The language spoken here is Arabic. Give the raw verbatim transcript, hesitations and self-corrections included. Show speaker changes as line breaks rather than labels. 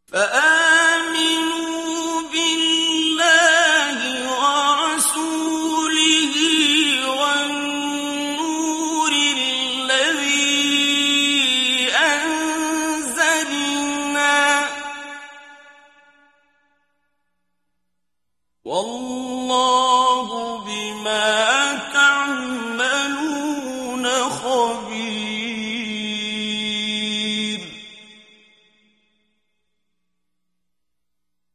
فآمنوا بالله ورسوله والنور الذي أنزلنا والله بما تعملون خبير.